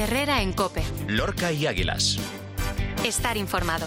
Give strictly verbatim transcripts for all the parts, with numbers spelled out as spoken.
Herrera en COPE. Lorca y Águilas. Estar informado.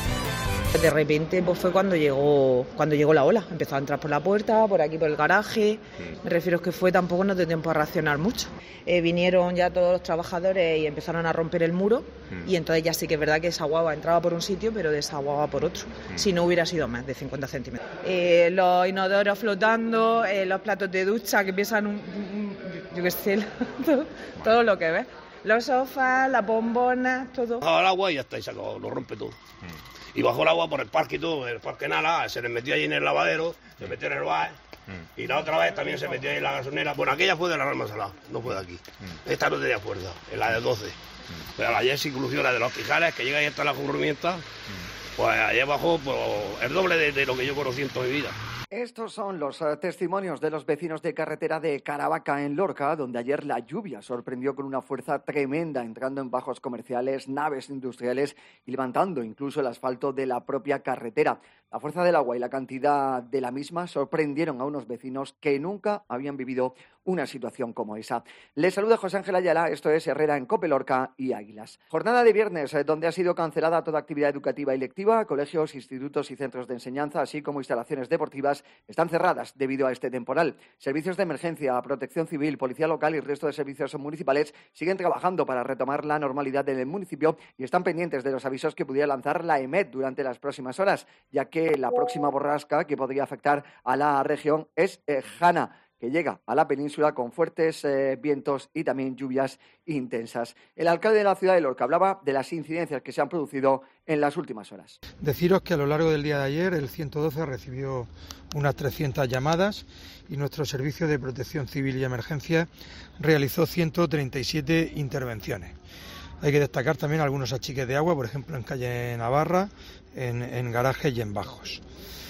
De repente pues fue cuando llegó cuando llegó la ola, empezó a entrar por la puerta, por aquí por el garaje, me refiero que fue tampoco no dio tiempo a reaccionar mucho. Eh, vinieron ya todos los trabajadores y empezaron a romper el muro y entonces ya sí que es verdad que desaguaba, entraba por un sitio pero desaguaba por otro, si no hubiera sido más de cincuenta centímetros. Eh, los inodoros flotando, eh, los platos de ducha que pesan un, un, yo qué sé, todo, todo lo que ves, los sofás, las bombonas, todo. Bajaba el agua y ya está, y se acabó, lo rompe todo. Y bajó el agua por el parque y todo, el parque Nala, se les metió allí en el lavadero, se metió en el bar, mm. y la otra vez también se metió ahí en la gasolinera. Bueno, aquella fue de la Rama Salada, no fue de aquí. Mm. Esta no tenía fuerza, es la de doce. Mm. Pero ayer sí inclusive la de los Pijales, que llega y está la corrimienta, mm. pues ayer bajó pues, el doble de, de lo que yo conocí en toda mi vida. Estos son los uh, testimonios de los vecinos de carretera de Caravaca en Lorca, donde ayer la lluvia sorprendió con una fuerza tremenda, entrando en bajos comerciales, naves industriales y levantando incluso el asfalto de la propia carretera. La fuerza del agua y la cantidad de la misma sorprendieron a unos vecinos que nunca habían vivido una situación como esa. Les saluda José Ángel Ayala, esto es Herrera en COPE, Lorca y Águilas. Jornada de viernes, donde ha sido cancelada toda actividad educativa y lectiva. Colegios, institutos y centros de enseñanza, así como instalaciones deportivas, están cerradas debido a este temporal. Servicios de emergencia, protección civil, policía local y el resto de servicios municipales siguen trabajando para retomar la normalidad en el municipio y están pendientes de los avisos que pudiera lanzar la EMET durante las próximas horas, ya que la próxima borrasca que podría afectar a la región es eh, Hanna, que llega a la península con fuertes eh, vientos y también lluvias intensas. El alcalde de la ciudad de Lorca hablaba de las incidencias que se han producido en las últimas horas. Deciros que a lo largo del día de ayer el ciento doce recibió unas trescientas llamadas y nuestro servicio de protección civil y emergencia realizó ciento treinta y siete intervenciones. Hay que destacar también algunos achiques de agua, por ejemplo en calle Navarra, en, en garajes y en bajos.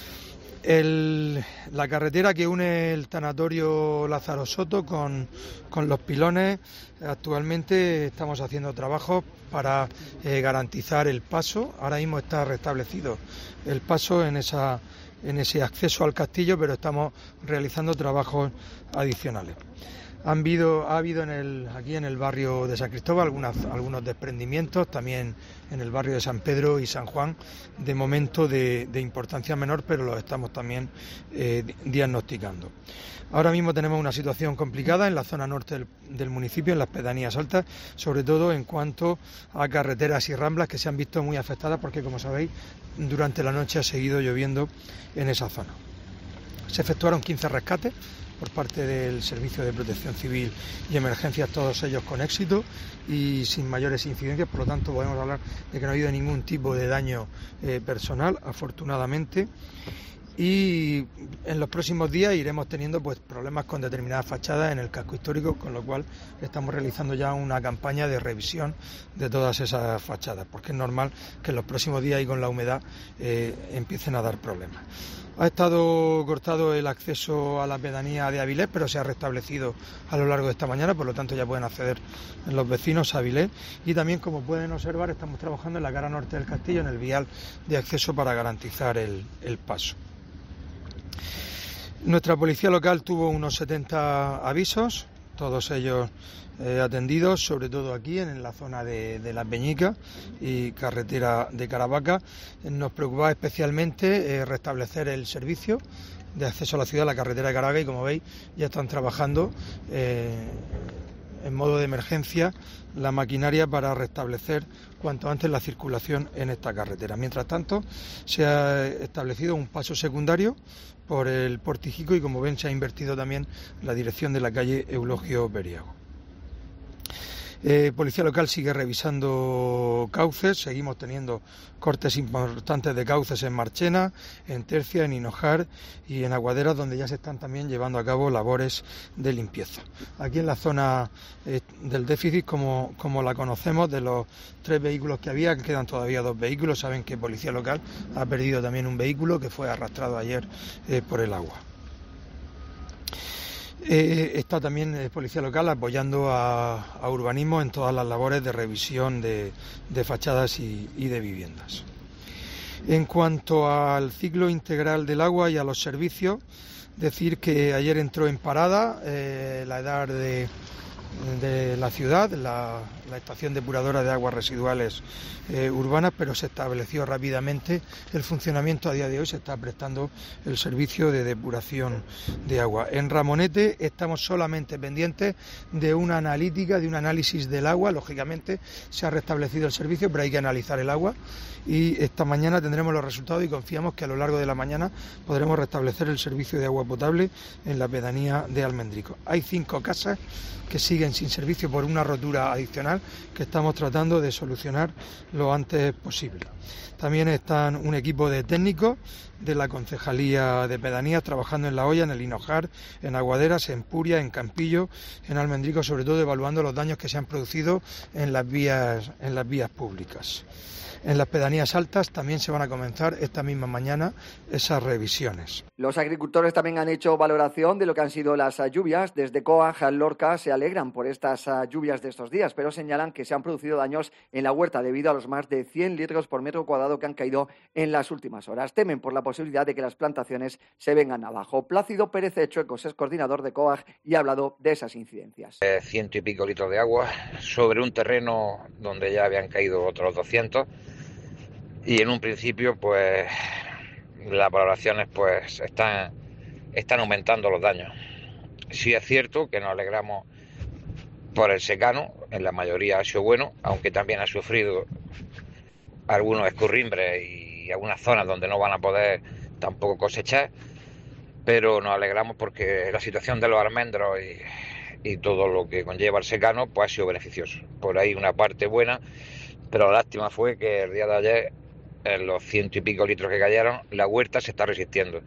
El, la carretera que une el tanatorio Lázaro Soto con, con los pilones, actualmente estamos haciendo trabajos para eh, garantizar el paso. Ahora mismo está restablecido el paso en, esa, en ese acceso al castillo, pero estamos realizando trabajos adicionales. Han habido, ha habido en el, aquí en el barrio de San Cristóbal algunas, algunos desprendimientos, también en el barrio de San Pedro y San Juan, de momento de, de importancia menor, pero los estamos también eh, diagnosticando. Ahora mismo tenemos una situación complicada en la zona norte del, del municipio, en las pedanías altas, sobre todo en cuanto a carreteras y ramblas que se han visto muy afectadas porque, como sabéis, durante la noche ha seguido lloviendo en esa zona. Se efectuaron quince rescates por parte del Servicio de Protección Civil y Emergencias, todos ellos con éxito y sin mayores incidencias, por lo tanto podemos hablar de que no ha habido ningún tipo de daño eh, personal, afortunadamente. Y en los próximos días iremos teniendo pues problemas con determinadas fachadas en el casco histórico, con lo cual estamos realizando ya una campaña de revisión de todas esas fachadas, porque es normal que en los próximos días y con la humedad eh, empiecen a dar problemas. Ha estado cortado el acceso a la pedanía de Avilés, pero se ha restablecido a lo largo de esta mañana, por lo tanto ya pueden acceder los vecinos a Avilés. Y también, como pueden observar, estamos trabajando en la cara norte del castillo, en el vial de acceso para garantizar el, el paso. Nuestra policía local tuvo unos setenta avisos, todos ellos eh, atendidos, sobre todo aquí en la zona de, de La Peñica y carretera de Caravaca. Nos preocupaba especialmente eh, restablecer el servicio de acceso a la ciudad, la carretera de Caravaca, y como veis ya están trabajando eh, en modo de emergencia la maquinaria para restablecer cuanto antes la circulación en esta carretera. Mientras tanto, se ha establecido un paso secundario por el Portijico y, como ven, se ha invertido también la dirección de la calle Eulogio Beriago. Eh, Policía local sigue revisando cauces, seguimos teniendo cortes importantes de cauces en Marchena, en Tercia, en Hinojar y en Aguaderas, donde ya se están también llevando a cabo labores de limpieza. Aquí en la zona eh, del déficit, como, como la conocemos, de los tres vehículos que había, quedan todavía dos vehículos. Saben que Policía local ha perdido también un vehículo que fue arrastrado ayer eh, por el agua. Eh, está también eh, Policía Local apoyando a, a urbanismo en todas las labores de revisión de, de fachadas y, y de viviendas. En cuanto al ciclo integral del agua y a los servicios, decir que ayer entró en parada eh, la edad de, de la ciudad, la, la estación depuradora de aguas residuales eh, urbanas, pero se estableció rápidamente el funcionamiento. A día de hoy se está prestando el servicio de depuración de agua. En Ramonete estamos solamente pendientes de una analítica, de un análisis del agua. Lógicamente se ha restablecido el servicio, pero hay que analizar el agua y esta mañana tendremos los resultados y confiamos que a lo largo de la mañana podremos restablecer el servicio de agua potable en la pedanía de Almendrico. Hay cinco casas que siguen sin servicio por una rotura adicional que estamos tratando de solucionar lo antes posible. También están un equipo de técnicos de la Concejalía de Pedanías trabajando en La Hoya, en el Hinojar, en Aguaderas, en Puria, en Campillo, en Almendrico, sobre todo evaluando los daños que se han producido en las vías, en las vías públicas. En las pedanías altas también se van a comenzar esta misma mañana esas revisiones. Los agricultores también han hecho valoración de lo que han sido las lluvias. Desde Coag a Lorca se alegran por estas lluvias de estos días, pero señalan que se han producido daños en la huerta debido a los más de cien litros por metro cuadrado que han caído en las últimas horas. Temen por la posibilidad de que las plantaciones se vengan abajo. Plácido Pérez Chuecos es coordinador de Coag y ha hablado de esas incidencias. Eh, ciento y pico litros de agua sobre un terreno donde ya habían caído otros doscientos. Y en un principio, pues, las valoraciones pues están, están aumentando los daños. Sí es cierto que nos alegramos por el secano, en la mayoría ha sido bueno, aunque también ha sufrido algunos escurrimbres y algunas zonas donde no van a poder tampoco cosechar, pero nos alegramos porque la situación de los almendros y, y todo lo que conlleva el secano pues ha sido beneficioso. Por ahí una parte buena, pero la lástima fue que el día de ayer, en los ciento y pico litros que cayeron, la huerta se está resistiendo.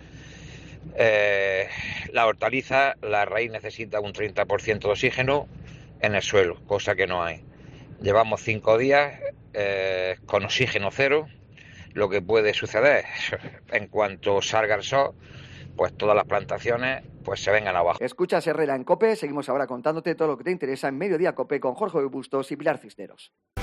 Eh, la hortaliza, la raíz necesita un treinta por ciento de oxígeno en el suelo, cosa que no hay. Llevamos cinco días eh, con oxígeno cero. Lo que puede suceder, en cuanto salga el sol, pues todas las plantaciones pues se vengan abajo. Escuchas Herrera en COPE, seguimos ahora contándote todo lo que te interesa en Mediodía COPE con Jorge Bustos y Pilar Cisneros.